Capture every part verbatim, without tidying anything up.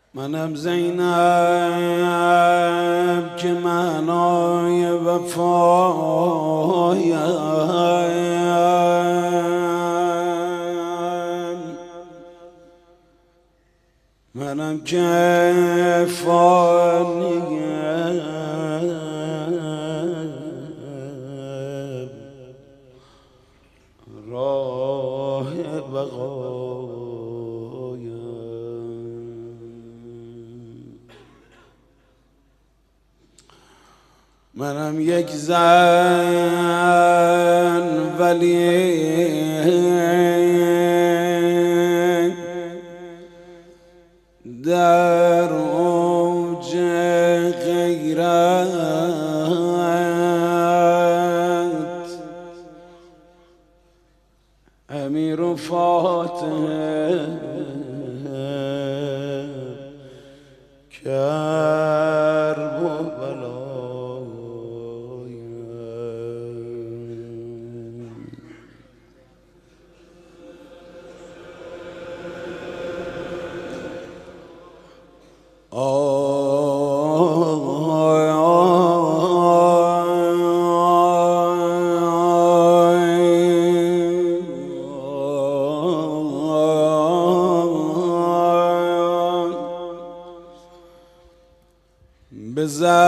منم زینب که معنای وفایم، منم که فانیم راه بقایم، منم یک زن ولی در اوج غیرت، امیر و فاتح کرب و بلایم. به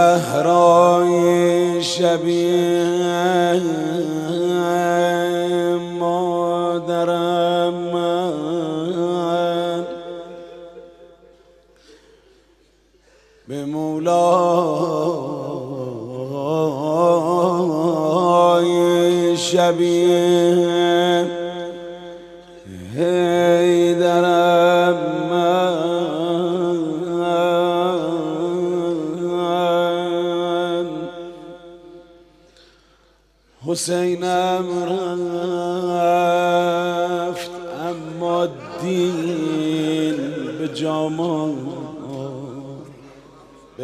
زهرای شبیه مادرم من، به مولای شبیه حیدرم من، حسینم رفت اما دین به جامان، به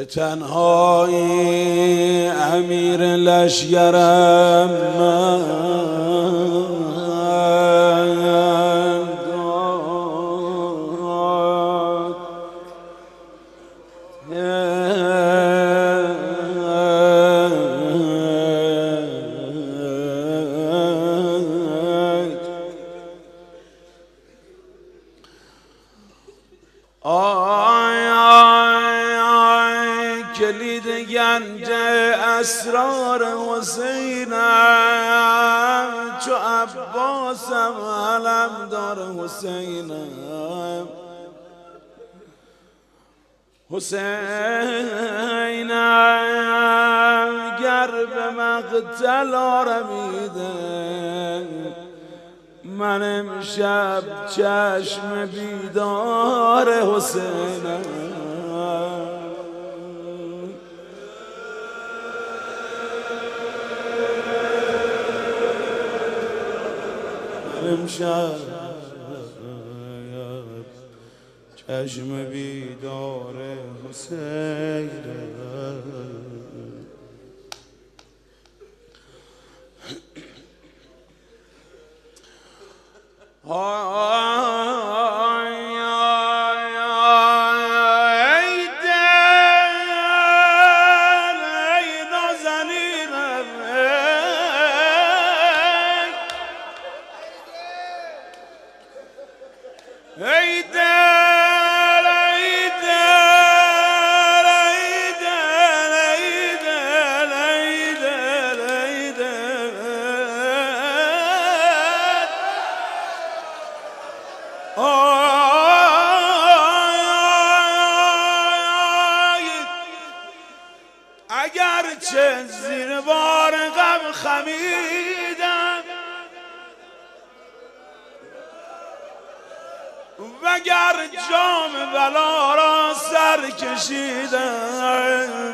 تنهایی امیر لشکرم من آی آی آی کلید گنج اسرار حسینم، چو عباسم علم دار حسینم، حسینم گر به مقتل آرمیده، من امشب چشم بیدار حسینم، من امشب چشم بیدار حسینم. آی آی آی ای دل ای نازنینم، ای دل ای دل ای دل ای دل ای دل ای دل اگرچه زیر بار غم خمیدم، وگر جام بلا را سر کشیدم،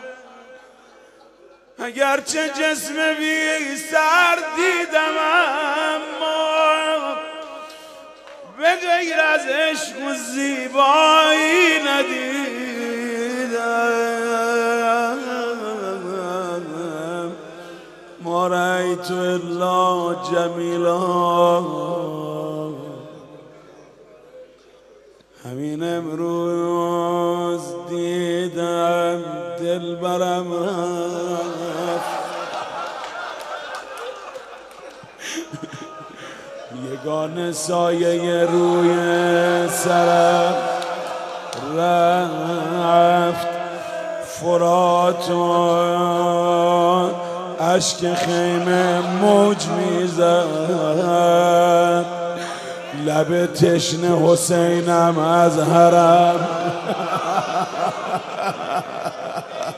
اگرچه جسم بی سر دیدم اما به غیر از عشق و زیبایی ندیدم، ما رأیت الا جمیلا همین امروز دیدم دل برم رفت، یگانه سایه روی سرم رفت. فرات و اشک خیمه موج میزد، لب تشنه حسینم از حرم